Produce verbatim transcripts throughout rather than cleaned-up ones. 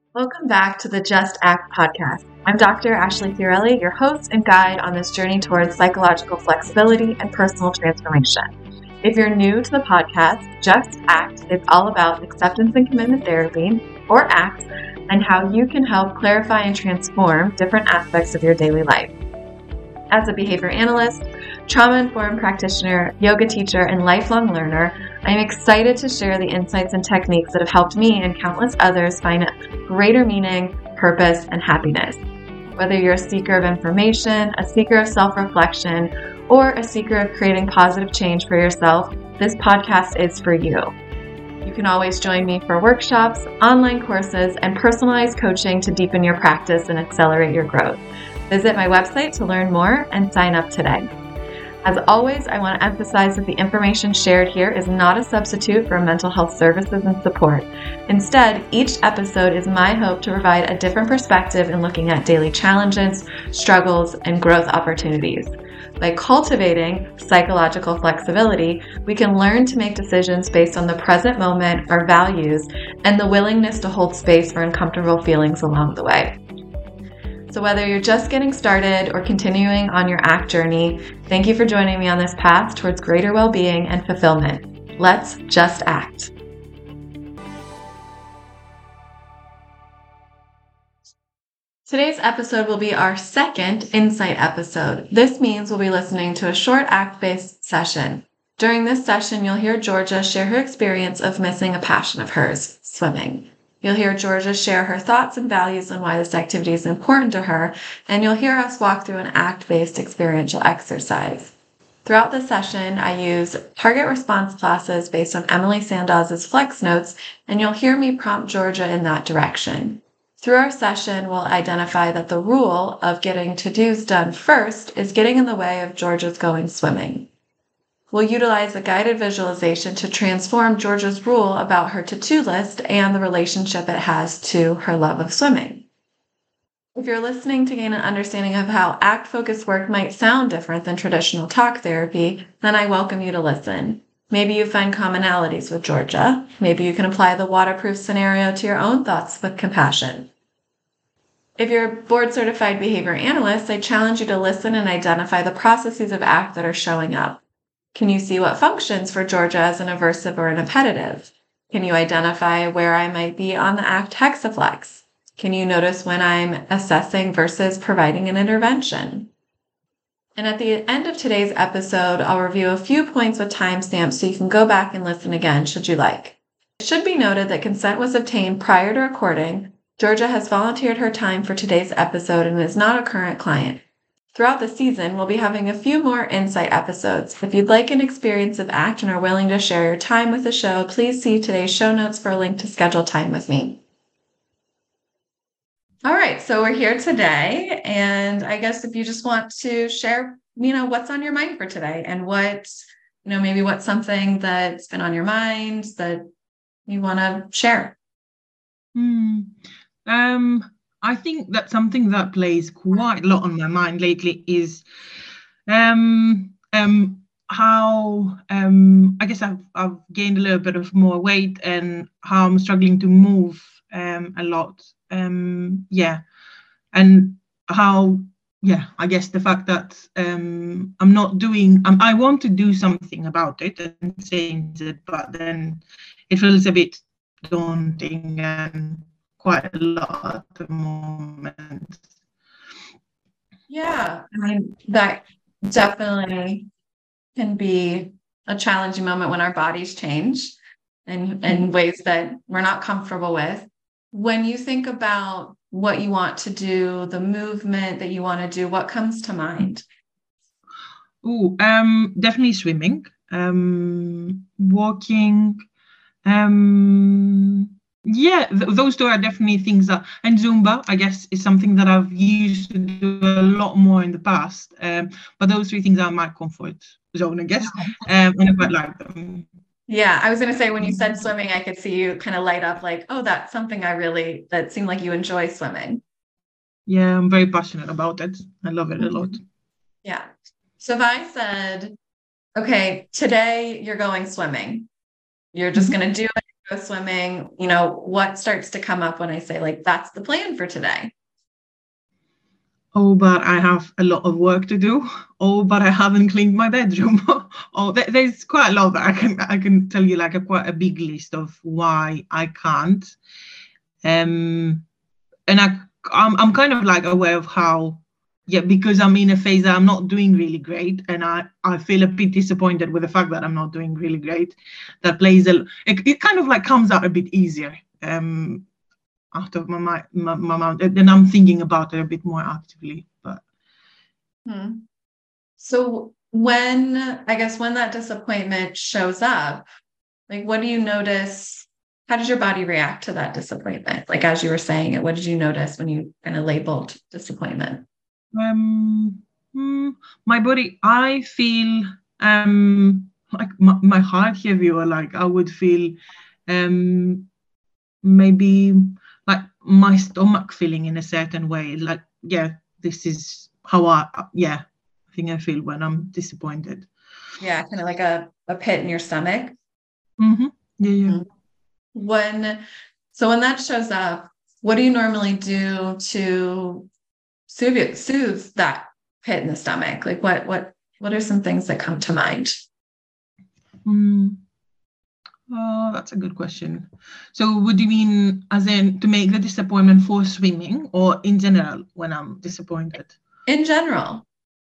Welcome back to the Just Act podcast. I'm Doctor Ashley Fiorelli, your host and guide on this journey towards psychological flexibility and personal transformation. If you're new to the podcast, Just Act is all about acceptance and commitment therapy, or ACT, and how you can help clarify and transform different aspects of your daily life. As a behavior analyst, trauma-informed practitioner, yoga teacher, and lifelong learner, I'm excited to share the insights and techniques that have helped me and countless others find greater meaning, purpose, and happiness. Whether you're a seeker of information, a seeker of self-reflection, or a seeker of creating positive change for yourself, this podcast is for you. You can always join me for workshops, online courses, and personalized coaching to deepen your practice and accelerate your growth. Visit my website to learn more and sign up today. As always, I want to emphasize that the information shared here is not a substitute for mental health services and support. Instead, each episode is my hope to provide a different perspective in looking at daily challenges, struggles, and growth opportunities. By cultivating psychological flexibility, we can learn to make decisions based on the present moment, our values, and the willingness to hold space for uncomfortable feelings along the way. So whether you're just getting started or continuing on your ACT journey, thank you for joining me on this path towards greater well-being and fulfillment. Let's just act. Today's episode will be our second Insight episode. This means we'll be listening to a short ACT-based session. During this session, you'll hear Georgia share her experience of missing a passion of hers, swimming. You'll hear Georgia share her thoughts and values on why this activity is important to her, and you'll hear us walk through an ACT-based experiential exercise. Throughout the session, I use target response classes based on Emily Sandoz's Flex Notes, and you'll hear me prompt Georgia in that direction. Through our session, we'll identify that the rule of getting to-dos done first is getting in the way of Georgia's going swimming. We'll utilize a guided visualization to transform Georgia's rule about her to-do list and the relationship it has to her love of swimming. If you're listening to gain an understanding of how ACT-focused work might sound different than traditional talk therapy, then I welcome you to listen. Maybe you find commonalities with Georgia. Maybe you can apply the waterproof scenario to your own thoughts with compassion. If you're a board-certified behavior analyst, I challenge you to listen and identify the processes of ACT that are showing up. Can you see what functions for Georgia as an aversive or an appetitive? Can you identify where I might be on the ACT hexaflex? Can you notice when I'm assessing versus providing an intervention? And at the end of today's episode, I'll review a few points with timestamps so you can go back and listen again should you like. It should be noted that consent was obtained prior to recording. Georgia has volunteered her time for today's episode and is not a current client. Throughout the season, we'll be having a few more Insight episodes. If you'd like an experience of ACT and are willing to share your time with the show, please see today's show notes for a link to schedule time with me. All right, so we're here today, and I guess if you just want to share, you know, what's on your mind for today and what, you know, maybe what's something that's been on your mind that you want to share. Hmm. Um. I think that something that plays quite a lot on my mind lately is um, um, how um, I guess I've, I've gained a little bit of more weight and how I'm struggling to move um, a lot. Um, yeah. And how, yeah, I guess the fact that um, I'm not doing, um, I want to do something about it and change it, but then it feels a bit daunting and quite a lot at the moment. Yeah, I mean, that definitely can be a challenging moment when our bodies change in, in ways that we're not comfortable with. When you think about what you want to do, the movement that you want to do, what comes to mind? Oh, um, definitely swimming, um, walking, um, yeah, th- those two are definitely things that, and Zumba, I guess, is something that I've used to do a lot more in the past. Um, but those three things are my comfort zone, I guess, um, and I quite like them. Yeah, I was going to say, when you said swimming, I could see you kind of light up like, oh, that's something I really, that seemed like you enjoy swimming. Yeah, I'm very passionate about it. I love it a lot. Yeah. So if I said, okay, today you're going swimming, you're just mm-hmm. going to do it, go swimming, you know, what starts to come up when I say like, that's the plan for today? Oh, but I have a lot of work to do. Oh, but I haven't cleaned my bedroom. Oh, there, there's quite a lot that I can I can tell you, like a quite a big list of why I can't. Um, and I I'm I'm kind of like aware of how, yeah, because I'm in a phase that I'm not doing really great, and I I feel a bit disappointed with the fact that I'm not doing really great. That plays a it, it kind of like comes out a bit easier. Um, out of my mind, my, my mind, and I'm thinking about it a bit more actively. But Hmm. So when, I guess, when that disappointment shows up, like, what do you notice? How does your body react to that disappointment? Like, as you were saying it, what did you notice when you kind of labeled disappointment? um, mm, my body, I feel um like my, my heart heavier. Like I would feel um maybe like my stomach feeling in a certain way. Like, yeah, this is how I, yeah, I think I feel when I'm disappointed. Yeah, kind of like a, a pit in your stomach. Mm-hmm. Yeah, yeah. Mhm. When, so when that shows up, what do you normally do to soothe it, soothe that pit in the stomach? Like what, what, what are some things that come to mind? Mm. Oh, that's a good question. So would you mean as in to make the disappointment for swimming or in general when I'm disappointed? In general?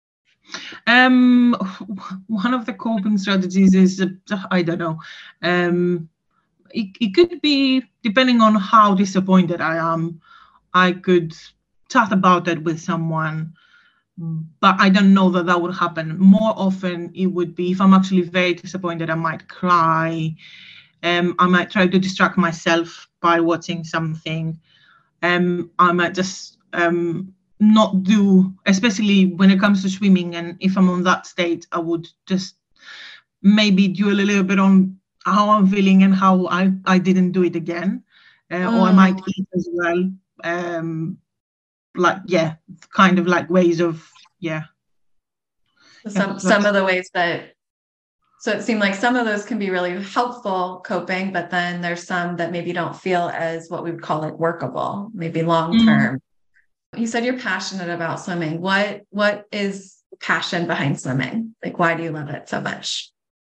Um, one of the coping strategies is, uh, I don't know, um, it, it could be, depending on how disappointed I am, I could chat about it with someone, but I don't know that that would happen. More often, it would be if I'm actually very disappointed, I might cry. Um, I might try to distract myself by watching something. Um, I might just um, not do, especially when it comes to swimming. And if I'm on that state, I would just maybe do a little bit on how I'm feeling and how I, I didn't do it again. Uh, or I might Mm. eat as well. Um, like, yeah, kind of like ways of, yeah. Yeah, Some, some that's of the ways that, so it seemed like some of those can be really helpful coping, but then there's some that maybe don't feel as what we would call like workable, maybe long mm, term. You said you're passionate about swimming. What, what is passion behind swimming? Like, why do you love it so much?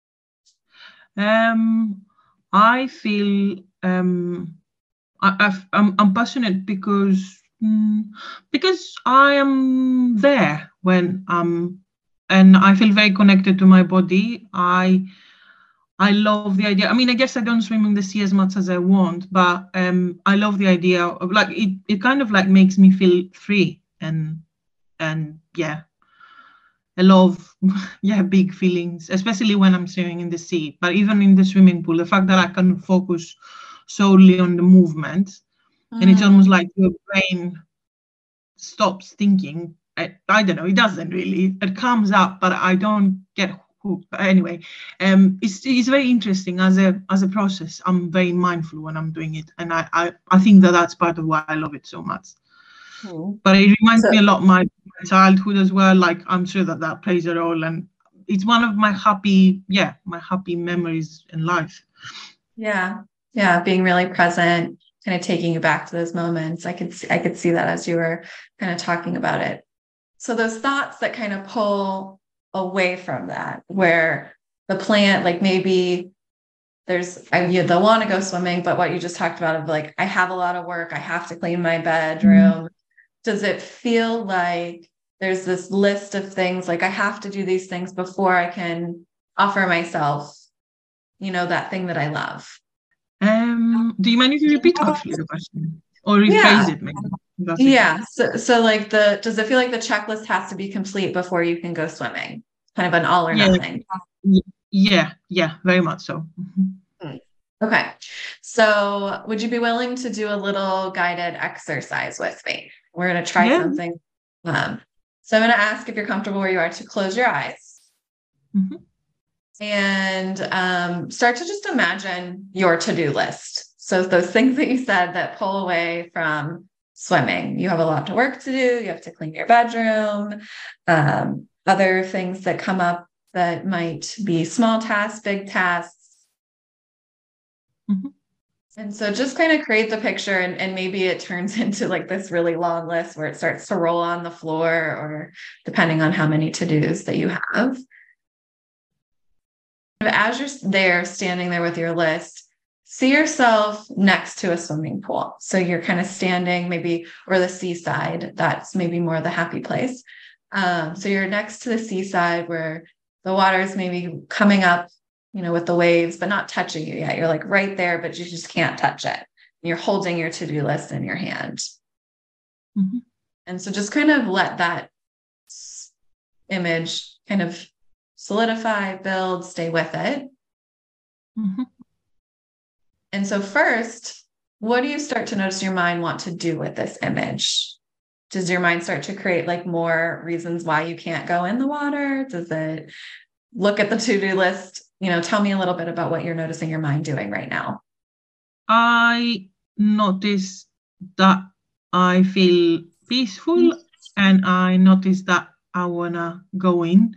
um I feel um I, I've, I'm, I'm passionate because mm, because I am there when um and I feel very connected to my body. I I love the idea. I mean, I guess I don't swim in the sea as much as I want, but um I love the idea of like it. It kind of like makes me feel free and and yeah, I love yeah big feelings, especially when I'm swimming in the sea. But even in the swimming pool, the fact that I can focus solely on the movement, and it's Mm. almost like your brain stops thinking. I, I don't know, it doesn't really. It comes up, but I don't get hooked. But anyway, um, it's it's very interesting as a as a process. I'm very mindful when I'm doing it, and I I, I think that that's part of why I love it so much. Mm. But it reminds So, me a lot of my, my childhood as well. Like I'm sure that that plays a role, and it's one of my happy, yeah, my happy memories in life. yeah, yeah, being really present, kind of taking you back to those moments. I could see, I could see that as you were kind of talking about it. So those thoughts that kind of pull away from that, where the plant, like maybe there's, I, you, they'll want to go swimming, but what you just talked about of like, I have a lot of work, I have to clean my Mm. bedroom. Does it feel like there's this list of things, like I have to do these things before I can offer myself, you know, that thing that I love? Um, do you mind if you repeat actually the question or rephrase Yeah. it maybe? If that's okay. Yeah. So, so like the, does it feel like the checklist has to be complete before you can go swimming? Kind of an all or Yeah, nothing. y- yeah, yeah, very much so. Mhm. Hmm. Okay. So would you be willing to do a little guided exercise with me? We're going to try Yeah. something. Um, so I'm going to ask if you're comfortable where you are to close your eyes Mhm. and um, start to just imagine your to-do list. So those things that you said that pull away from swimming, you have a lot of work to do. You have to clean your bedroom, um, other things that come up that might be small tasks, big tasks. Mhm. And so just kind of create the picture, and, and maybe it turns into like this really long list where it starts to roll on the floor, or depending on how many to-dos that you have. As you're there, standing there with your list, see yourself next to a swimming pool. So you're kind of standing maybe, or the seaside, that's maybe more the happy place. Um, so you're next to the seaside where the water is maybe coming up, you know, with the waves, but not touching you yet. You're like right there, but you just can't touch it. You're holding your to-do list in your hand. Mm-hmm. And so just kind of let that image kind of solidify, build, stay with it. Mm-hmm. And so first, what do you start to notice your mind want to do with this image? Does your mind start to create like more reasons why you can't go in the water? Does it look at the to-do list? You know, tell me a little bit about what you're noticing your mind doing right now. I notice that I feel peaceful, and I notice that I wanna go in.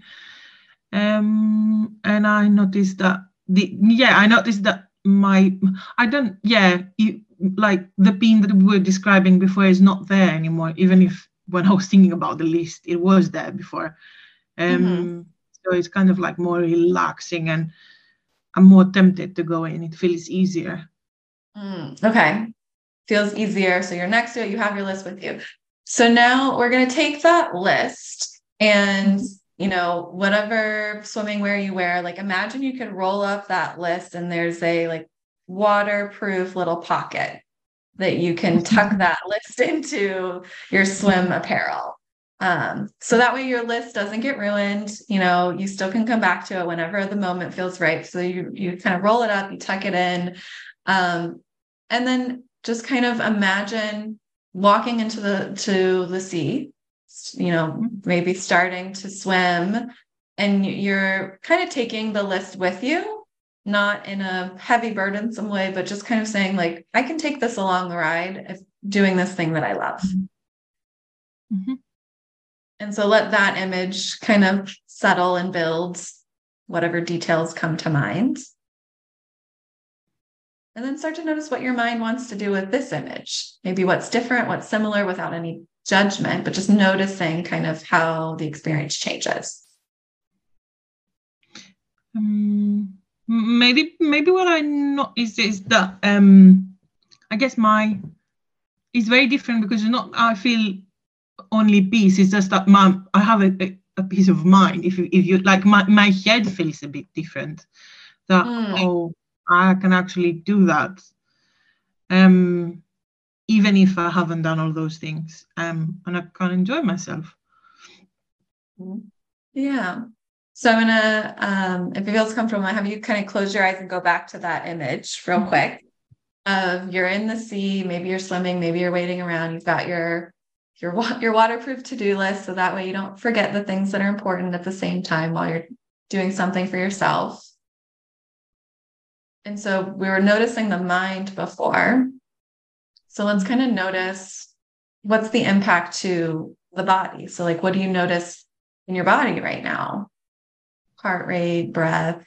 Um, and I noticed that the yeah, I noticed that my I don't yeah, you, like the being that we were describing before is not there anymore. Even if when I was thinking about the list, it was there before. Um, mm-hmm. So it's kind of like more relaxing, and I'm more tempted to go in. It feels easier. Mm, okay, feels easier. So you're next to it. You have your list with you. So now we're going to take that list and, you know, whatever swimming wear you wear, like imagine you could roll up that list and there's a like waterproof little pocket that you can tuck that list into your swim apparel. Um, so that way your list doesn't get ruined. You know, you still can come back to it whenever the moment feels right. So you, you kind of roll it up, you tuck it in, um, and then just kind of imagine walking into the, to the sea, you know, maybe starting to swim, and you're kind of taking the list with you, not in a heavy, burdensome way, but just kind of saying like, I can take this along the ride if doing this thing that I love. Mm-hmm. And so let that image kind of settle and build whatever details come to mind. And then start to notice what your mind wants to do with this image. Maybe what's different, what's similar, without any judgment, but just noticing kind of how the experience changes. Um, maybe, maybe what I notice is that um, I guess my it's very different, because it's not I feel only peace. It's just that my I have a, a, a peace of mind. If you if you like, my my head feels a bit different. That mm. oh, I can actually do that. Um, even if I haven't done all those things, um, and I can enjoy myself. Yeah. So I'm gonna, um, if it feels comfortable, I have you kind of close your eyes and go back to that image real quick. Of you're in the sea, maybe you're swimming, maybe you're wading around. You've got your your your waterproof to-do list, so that way you don't forget the things that are important at the same time while you're doing something for yourself. And so we were noticing the mind before. So let's kind of notice what's the impact to the body. So like, what do you notice in your body right now? Heart rate, breath.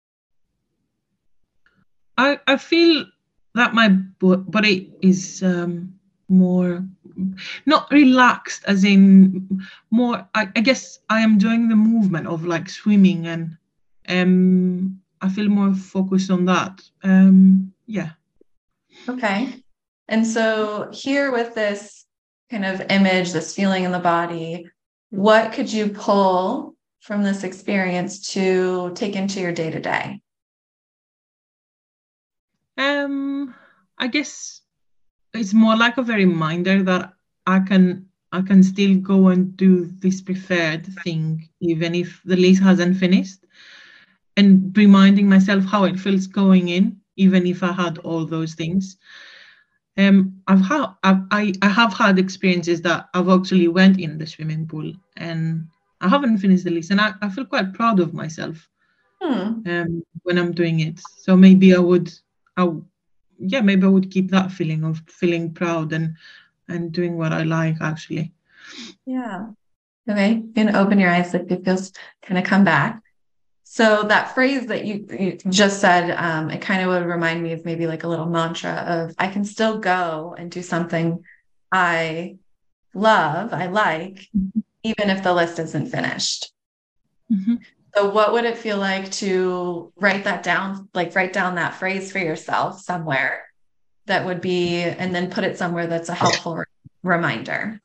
I, I feel that my body is um, more, not relaxed, as in more, I, I guess I am doing the movement of like swimming, and um, I feel more focused on that. Um, yeah. Okay. And so here with this kind of image, this feeling in the body, what could you pull from this experience to take into your day-to-day? Um, I guess it's more like a reminder that I can I can still go and do this preferred thing, even if the list hasn't finished, and reminding myself how it feels going in, even if I had all those things. Um, I've had I've, I I have had experiences that I've actually went in the swimming pool and I haven't finished the list, and I, I feel quite proud of myself hmm. um, when I'm doing it. So maybe I would, I yeah, maybe I would keep that feeling of feeling proud and and doing what I like, actually. Yeah. Okay. You can open your eyes if it feels kind of come back. So that phrase that you, you just said, um, it kind of would remind me of maybe like a little mantra of I can still go and do something I love, I like, even if the list isn't finished. Mm-hmm. So what would it feel like to write that down, like write down that phrase for yourself somewhere that would be, and then put it somewhere that's a helpful re- reminder?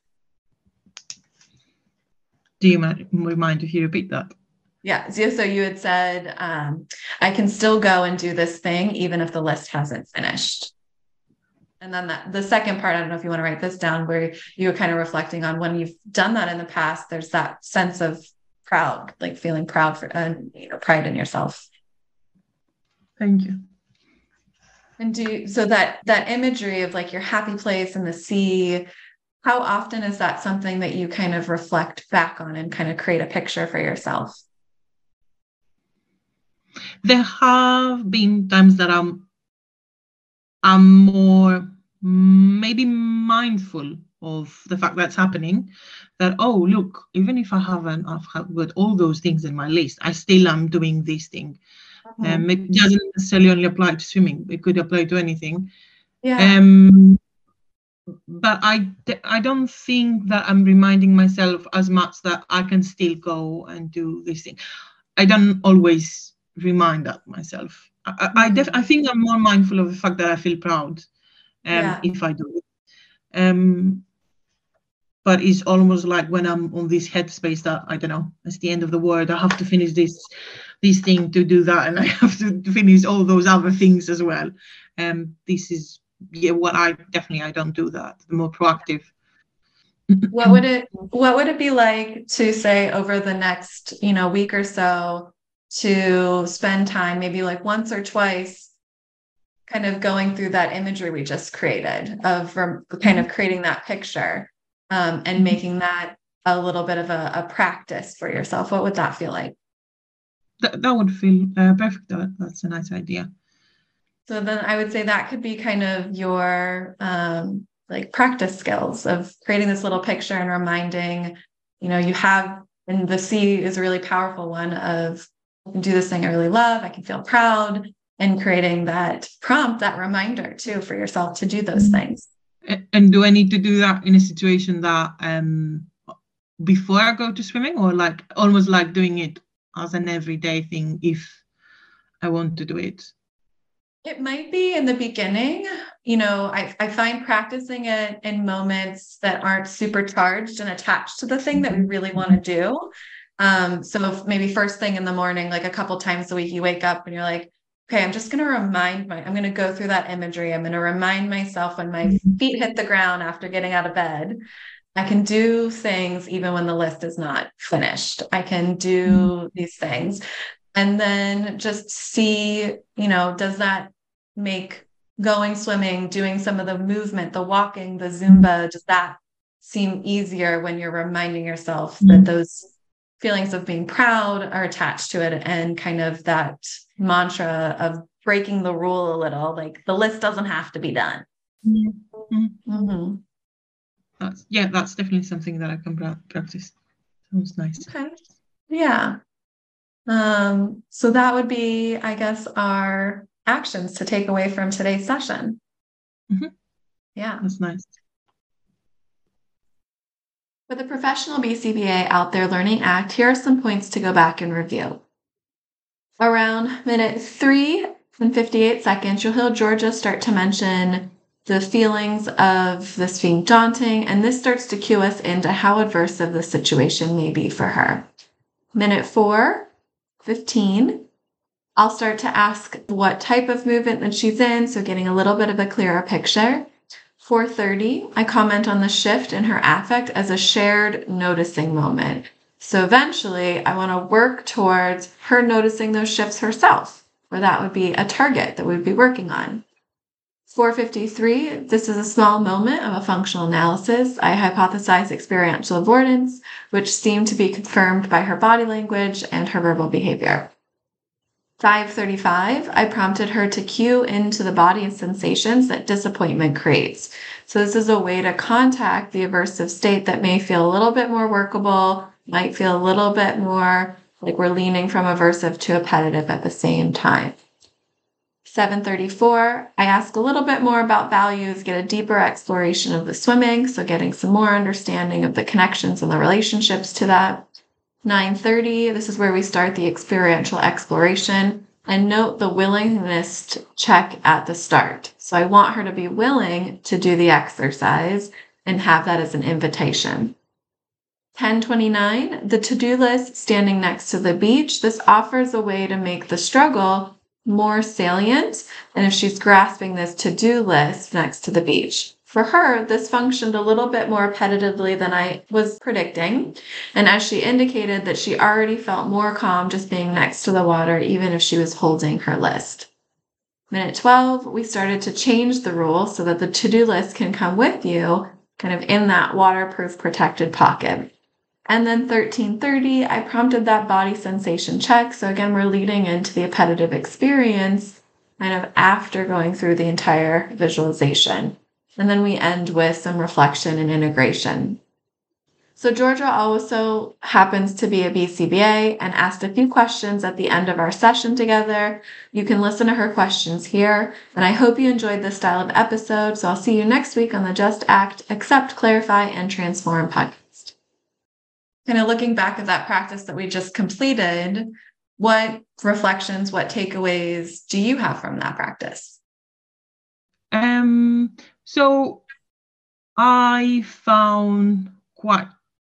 Do you mind, mind if you repeat that? Yeah. So, so you had said, um, I can still go and do this thing, even if the list hasn't finished. And then that, the second part, I don't know if you want to write this down, where you were kind of reflecting on when you've done that in the past, there's that sense of proud, like feeling proud for, uh, you know, pride in yourself. Thank you. And do, so that, that imagery of like your happy place in the sea, how often is that something that you kind of reflect back on and kind of create a picture for yourself? There have been times that I'm, I'm more maybe mindful of the fact that's happening, that, oh, look, even if I haven't, I've got all those things in my list, I still am doing this thing. Mm-hmm. Um, it doesn't necessarily only apply to swimming. It could apply to anything. Yeah. Um, but I, I don't think that I'm reminding myself as much that I can still go and do this thing. I don't always remind that myself. I, mm-hmm. I, def, I think I'm more mindful of the fact that I feel proud um, yeah. if I do it. Um, but it's almost like when I'm on this headspace that, I don't know, it's the end of the world, I have to finish this this thing to do that, and I have to finish all those other things as well. Um, this is yeah, what I definitely I don't do that. The more proactive. What would it what would it be like to say over the next, you know, week or so to spend time, maybe like once or twice, kind of going through that imagery we just created of um, kind of creating that picture um, and making that a little bit of a, a practice for yourself? What would that feel like? That, that would feel uh, perfect. That, that's a nice idea. So then I would say that could be kind of your um, like practice skills of creating this little picture and reminding, you know, you have, and the sea is a really powerful one of, I can do this thing I really love, I can feel proud, and creating that prompt, that reminder too for yourself to do those things. And do I need to do that in a situation that um, before I go to swimming, or like almost like doing it as an everyday thing if I want to do it? It might be in the beginning. You know, I, I find practicing it in moments that aren't supercharged and attached to the thing that we really want to do. Um, so if maybe first thing in the morning, like a couple times a week, you wake up and you're like, okay, I'm just going to remind my, I'm going to go through that imagery. I'm going to remind myself when my feet hit the ground after getting out of bed, I can do things even when the list is not finished. I can do these things. And then just see, you know, does that make going swimming, doing some of the movement, the walking, the Zumba, does that seem easier when you're reminding yourself that those feelings of being proud are attached to it, and kind of that mantra of breaking the rule a little, like the list doesn't have to be done. Mm-hmm. Mm-hmm. That's, yeah, that's definitely something that I can practice. Sounds nice. Okay. Yeah. Um, so that would be, I guess, our actions to take away from today's session. Mm-hmm. Yeah. That's nice. For the professional B C B A out there learning ACT, here are some points to go back and review. Around minute three and fifty-eight seconds, you'll hear Georgia start to mention the feelings of this being daunting, and this starts to cue us into how adversive the situation may be for her. Minute four, fifteen, I'll start to ask what type of movement that she's in, so getting a little bit of a clearer picture. four thirty, I comment on the shift in her affect as a shared noticing moment. So eventually, I want to work towards her noticing those shifts herself, or that would be a target that we'd be working on. four fifty-three, this is a small moment of a functional analysis. I hypothesize experiential avoidance, which seemed to be confirmed by her body language and her verbal behavior. five thirty-five, I prompted her to cue into the body and sensations that disappointment creates. So this is a way to contact the aversive state that may feel a little bit more workable, might feel a little bit more like we're leaning from aversive to appetitive at the same time. seven thirty-four, I ask a little bit more about values, get a deeper exploration of the swimming, so getting some more understanding of the connections and the relationships to that. nine thirty, this is where we start the experiential exploration, and note the willingness check at the start. So I want her to be willing to do the exercise and have that as an invitation. ten twenty-nine, the to-do list standing next to the beach. This offers a way to make the struggle more salient, and if she's grasping this to-do list next to the beach. For her, this functioned a little bit more repetitively than I was predicting, and as she indicated that she already felt more calm just being next to the water, even if she was holding her list. Minute twelve, we started to change the rule so that the to-do list can come with you, kind of in that waterproof protected pocket. And then thirteen thirty, I prompted that body sensation check. So again, we're leading into the appetitive experience kind of after going through the entire visualization. And then we end with some reflection and integration. So Georgia also happens to be a B C B A and asked a few questions at the end of our session together. You can listen to her questions here. And I hope you enjoyed this style of episode. So I'll see you next week on the Just Act, Accept, Clarify, and Transform podcast. Kind of looking back at that practice that we just completed, what reflections, what takeaways do you have from that practice? Um, so I found quite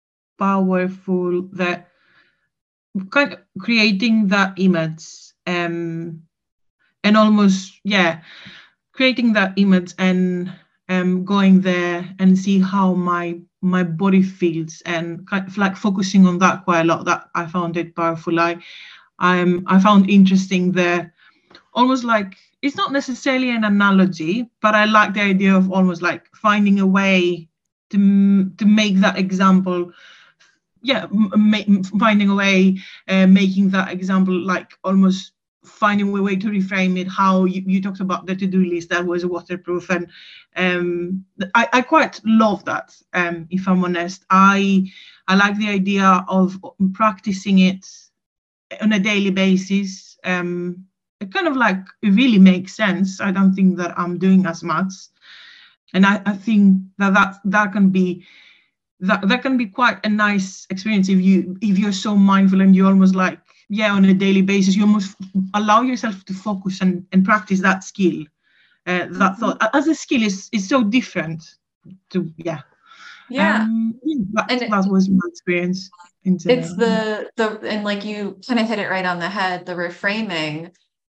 powerful that kind of creating that image um, and almost, yeah, creating that image and um, going there and see how my my body feels, and kind of like focusing on that quite a lot. That I found it powerful. I, I'm, I found interesting there, almost like, it's not necessarily an analogy, but I like the idea of almost like finding a way to, to make that example, yeah, ma- finding a way, uh, making that example like almost finding a way to reframe it, how you, you talked about the to-do list that was waterproof, and um, I, I quite love that, um, if I'm honest. I, I like the idea of practicing it on a daily basis. Um, it kind of like, it really makes sense. I don't think that I'm doing as much. And I, I think that, that that can be that, that can be quite a nice experience if you if you're so mindful and you almost like, yeah, on a daily basis, you almost allow yourself to focus and, and practice that skill. Uh, that thought as a skill is is so different to, yeah. Yeah. Um, that, and that was my experience. Into, it's the, the, and like you kind of hit it right on the head, the reframing.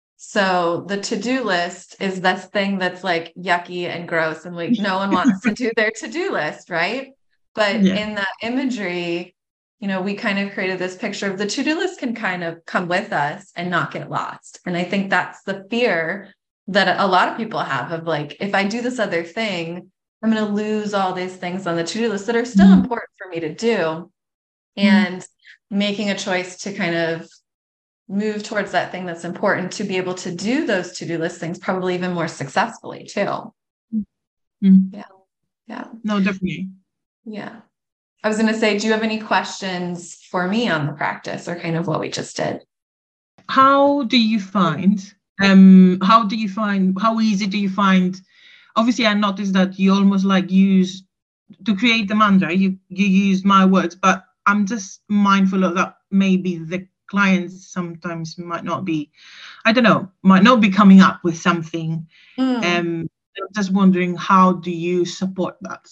So the to-do list is this thing that's like yucky and gross, and like no one wants to do their to-do list, right? But yeah. in that imagery, you know, we kind of created this picture of the to-do list can kind of come with us and not get lost. And I think that's the fear that a lot of people have of like, if I do this other thing, I'm going to lose all these things on the to-do list that are still mm-hmm. important for me to do. And mm-hmm. making a choice to kind of move towards that thing that's important to be able to do those to-do list things probably even more successfully too. Mm-hmm. Yeah. Yeah. No, definitely. Yeah. I was going to say, do you have any questions for me on the practice or kind of what we just did? How do you find, um, how do you find, how easy do you find, obviously I noticed that you almost like use, to create the mantra, you, you use my words, but I'm just mindful of that maybe the clients sometimes might not be, I don't know, might not be coming up with something. Mm. Um, I'm just wondering, how do you support that?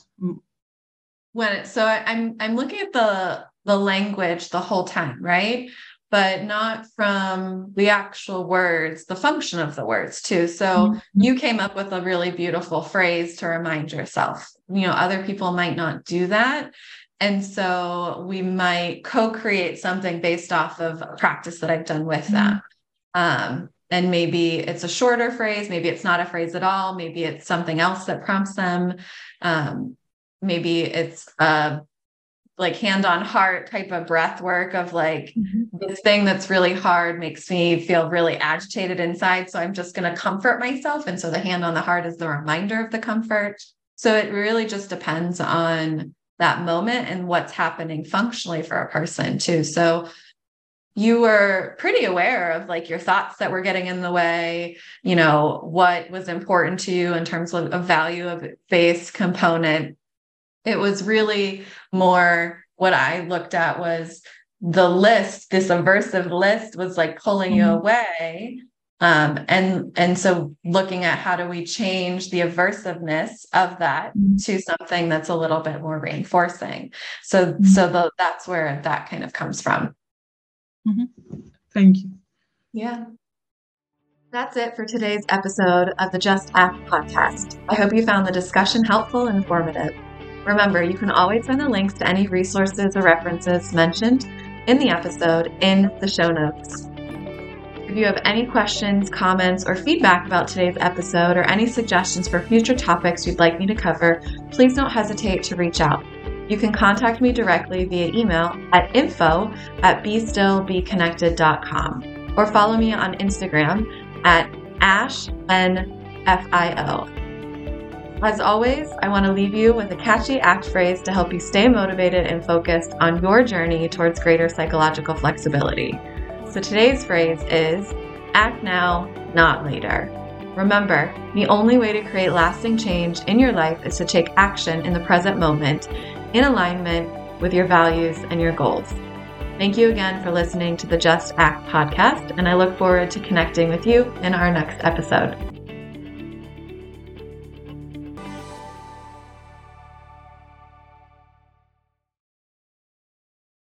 When so I, I'm I'm looking at the the language the whole time, right? But not from the actual words, the function of the words too. So mm-hmm. you came up with a really beautiful phrase to remind yourself. You know, other people might not do that. And so we might co-create something based off of a practice that I've done with them. Um, and maybe it's a shorter phrase, maybe it's not a phrase at all, maybe it's something else that prompts them. Um, maybe it's a like hand on heart type of breath work of like, mm-hmm. this thing that's really hard makes me feel really agitated inside. So I'm just going to comfort myself. And so the hand on the heart is the reminder of the comfort. So it really just depends on that moment and what's happening functionally for a person too. So you were pretty aware of like your thoughts that were getting in the way, you know, what was important to you in terms of, of value of faith component. It was really more what I looked at was the list, this aversive list was like pulling mm-hmm. you away. Um, and, and so looking at how do we change the aversiveness of that mm-hmm. to something that's a little bit more reinforcing. So, mm-hmm. so the, that's where that kind of comes from. Mm-hmm. Thank you. Yeah. That's it for today's episode of the Just Act podcast. I hope you found the discussion helpful and informative. Remember, you can always find the links to any resources or references mentioned in the episode in the show notes. If you have any questions, comments, or feedback about today's episode or any suggestions for future topics you'd like me to cover, please don't hesitate to reach out. You can contact me directly via email at info at be still be connected dot com or follow me on Instagram at ash n f i o. As always, I want to leave you with a catchy ACT phrase to help you stay motivated and focused on your journey towards greater psychological flexibility. So today's phrase is, act now, not later. Remember, the only way to create lasting change in your life is to take action in the present moment, in alignment with your values and your goals. Thank you again for listening to the Just Act podcast, and I look forward to connecting with you in our next episode.